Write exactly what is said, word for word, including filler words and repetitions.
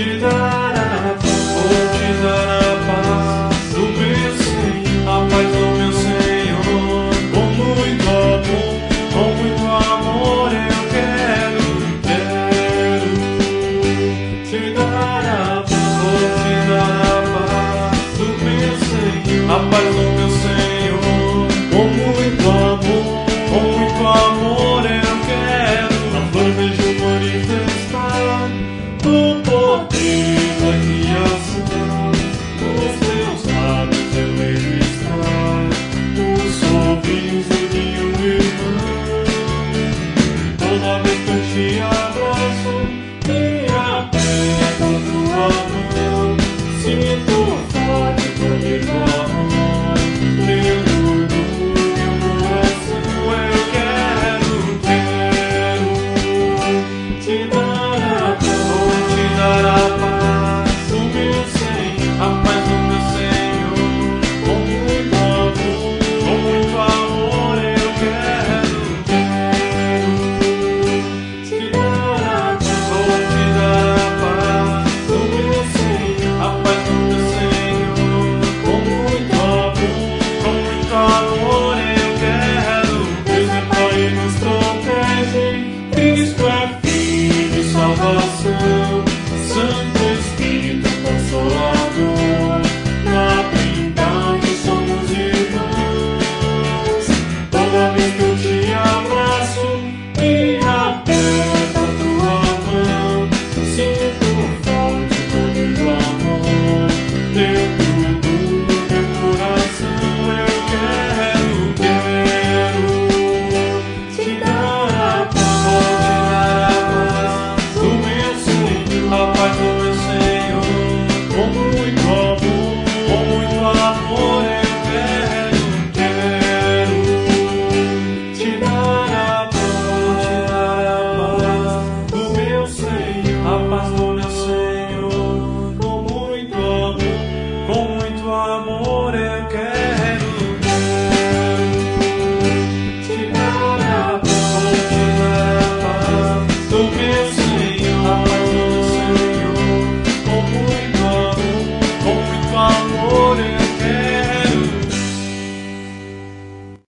te dar a paz, vou te dar a paz do meu Senhor, a paz do meu Senhor. Com muito amor, com muito amor eu quero, quero te dar a paz, vou te dar a paz do meu Senhor, a paz do meu Senhor. Com muito amor, com muito amor eu quero a flor vejo manifestar o poder da criação. Nos teus lábios eu vejo estar o sorriso de um irmão. Toda vez que eu te